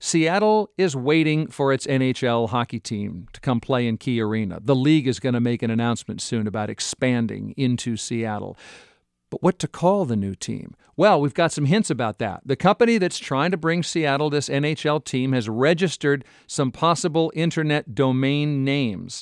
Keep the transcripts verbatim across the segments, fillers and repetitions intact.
Seattle is waiting for its N H L hockey team to come play in Key Arena. The league is going to make an announcement soon about expanding into Seattle. But what to call the new team? Well, we've got some hints about that. The company that's trying to bring Seattle this N H L team has registered some possible internet domain names.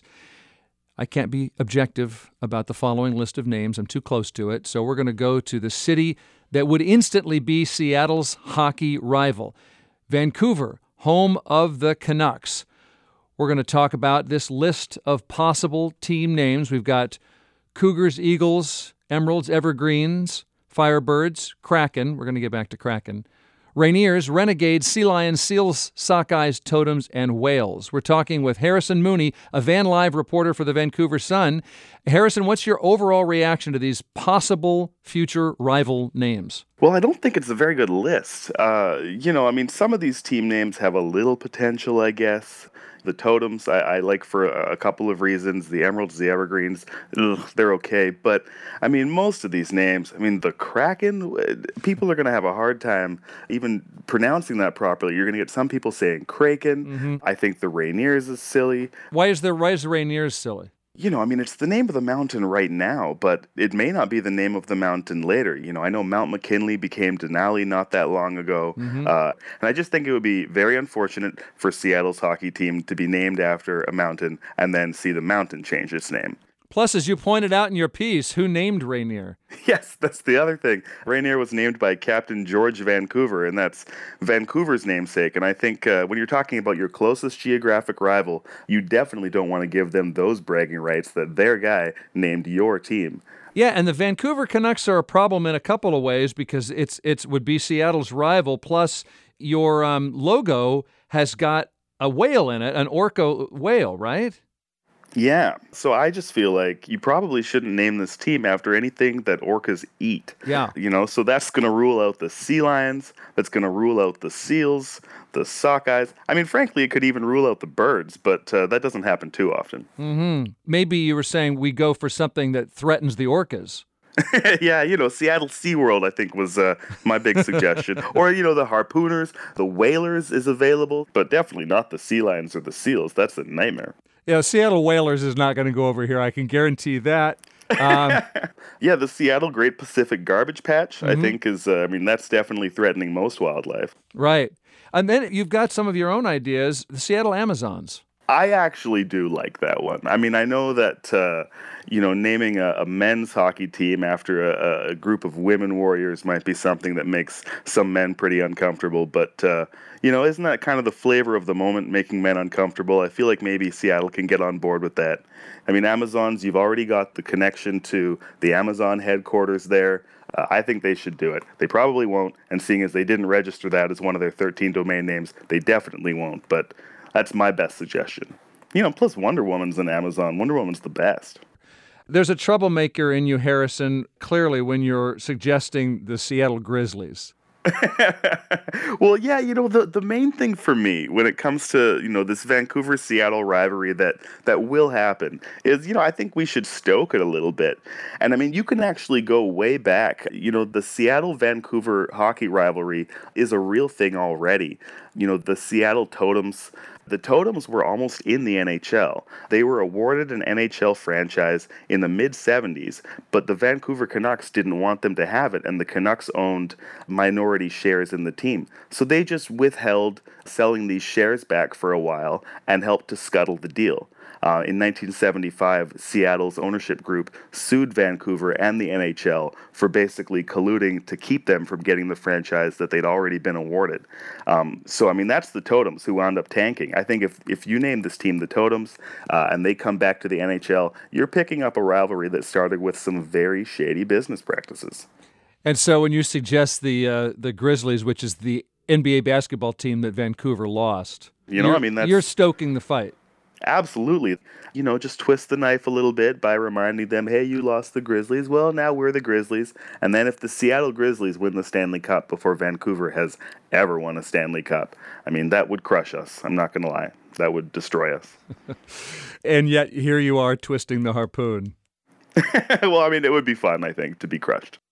I can't be objective about the following list of names. I'm too close to it. So we're going to go to the city that would instantly be Seattle's hockey rival. Vancouver, home of the Canucks. We're going to talk about this list of possible team names. We've got Cougars, Eagles, Emeralds, Evergreens, Firebirds, Kraken. We're going to get back to Kraken. Rainiers, Renegades, Sea Lions, Seals, Sockeyes, Totems, and Whales. We're talking with Harrison Mooney, a Van Live reporter for the Vancouver Sun. Harrison, what's your overall reaction to these possible future rival names? Well, I don't think it's a very good list. Uh, you know, I mean, some of these team names have a little potential, I guess. The Totems, I, I like for a, a couple of reasons. The Emeralds, the Evergreens, ugh, they're okay. But, I mean, most of these names, I mean, the Kraken, people are going to have a hard time even pronouncing that properly. You're going to get some people saying Kraken. Mm-hmm. I think the Rainiers is silly. Why is the, why is the Rainiers silly? You know, I mean, it's the name of the mountain right now, but it may not be the name of the mountain later. You know, I know Mount McKinley became Denali not that long ago, mm-hmm. uh, and I just think it would be very unfortunate for Seattle's hockey team to be named after a mountain and then see the mountain change its name. Plus, as you pointed out in your piece, who named Rainier? Yes, that's the other thing. Rainier was named by Captain George Vancouver, and that's Vancouver's namesake. And I think uh, when you're talking about your closest geographic rival, you definitely don't want to give them those bragging rights that their guy named your team. Yeah, and the Vancouver Canucks are a problem in a couple of ways because it's it's would be Seattle's rival. Plus, your um, logo has got a whale in it, an orca whale, right? Yeah, so I just feel like you probably shouldn't name this team after anything that orcas eat. Yeah. You know, so that's going to rule out the sea lions, that's going to rule out the seals, the sockeyes. I mean, frankly, it could even rule out the birds, but uh, that doesn't happen too often. Mm-hmm. Maybe you were saying we go for something that threatens the orcas. Yeah, you know, Seattle SeaWorld, I think, was uh, my big suggestion. Or, you know, the harpooners, the whalers is available, but definitely not the sea lions or the seals. That's a nightmare. Yeah, Seattle Whalers is not going to go over here. I can guarantee that. Um, yeah, the Seattle Great Pacific Garbage Patch, mm-hmm. I think, is, uh, I mean, that's definitely threatening most wildlife. Right. And then you've got some of your own ideas, the Seattle Amazons. I actually do like that one. I mean, I know that, uh, you know, naming a, a men's hockey team after a, a group of women warriors might be something that makes some men pretty uncomfortable. But, uh, you know, isn't that kind of the flavor of the moment, making men uncomfortable? I feel like maybe Seattle can get on board with that. I mean, Amazons, you've already got the connection to the Amazon headquarters there. Uh, I think they should do it. They probably won't. And seeing as they didn't register that as one of their thirteen domain names, they definitely won't. But that's my best suggestion. You know, plus Wonder Woman's in Amazon. Wonder Woman's the best. There's a troublemaker in you, Harrison, clearly when you're suggesting the Seattle Grizzlies. Well, yeah, you know, the, the main thing for me when it comes to, you know, this Vancouver-Seattle rivalry that, that will happen is, you know, I think we should stoke it a little bit. And, I mean, you can actually go way back. You know, the Seattle-Vancouver hockey rivalry is a real thing already. You know, the Seattle Totems... The Totems were almost in the N H L. They were awarded an N H L franchise in the mid-seventies, but the Vancouver Canucks didn't want them to have it, and the Canucks owned minority shares in the team. So they just withheld selling these shares back for a while and helped to scuttle the deal. Uh, in nineteen seventy-five, Seattle's ownership group sued Vancouver and the N H L for basically colluding to keep them from getting the franchise that they'd already been awarded. Um, so, I mean, that's the Totems who wound up tanking. I think if, if you name this team the Totems uh, and they come back to the N H L, you're picking up a rivalry that started with some very shady business practices. And so when you suggest the uh, the Grizzlies, which is the N B A basketball team that Vancouver lost, you know, I mean, that's... you're stoking the fight. Absolutely. You know, just twist the knife a little bit by reminding them, hey, you lost the Grizzlies. Well, now we're the Grizzlies. And then if the Seattle Grizzlies win the Stanley Cup before Vancouver has ever won a Stanley Cup, I mean, that would crush us. I'm not going to lie. That would destroy us. And yet here you are twisting the harpoon. Well, I mean, it would be fun, I think, to be crushed.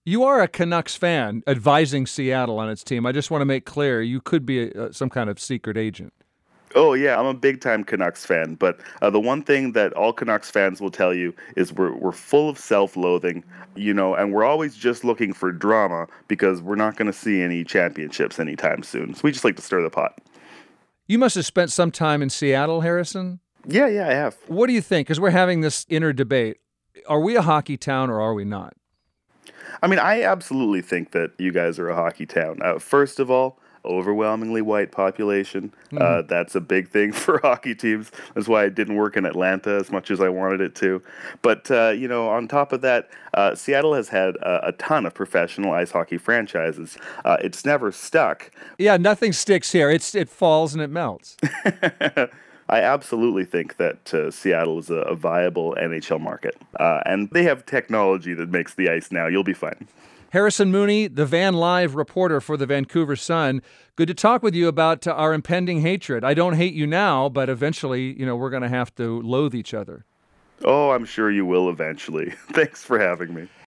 You are a Canucks fan advising Seattle on its team. I just want to make clear you could be a, some kind of secret agent. Oh yeah, I'm a big time Canucks fan, but uh, the one thing that all Canucks fans will tell you is we're we're full of self-loathing, you know, and we're always just looking for drama because we're not going to see any championships anytime soon. So we just like to stir the pot. You must have spent some time in Seattle, Harrison. Yeah, yeah, I have. What do you think? Because we're having this inner debate. Are we a hockey town or are we not? I mean, I absolutely think that you guys are a hockey town. Uh, first of all, overwhelmingly white population. Mm-hmm. Uh, that's a big thing for hockey teams. That's why it didn't work in Atlanta as much as I wanted it to. But, uh, you know, on top of that, uh, Seattle has had a, a ton of professional ice hockey franchises. Uh, it's never stuck. Yeah, nothing sticks here. It's It falls and it melts. I absolutely think that uh, Seattle is a, a viable N H L market. Uh, and they have technology that makes the ice now. You'll be fine. Harrison Mooney, the Van Live reporter for the Vancouver Sun. Good to talk with you about uh, our impending hatred. I don't hate you now, but eventually, you know, we're going to have to loathe each other. Oh, I'm sure you will eventually. Thanks for having me.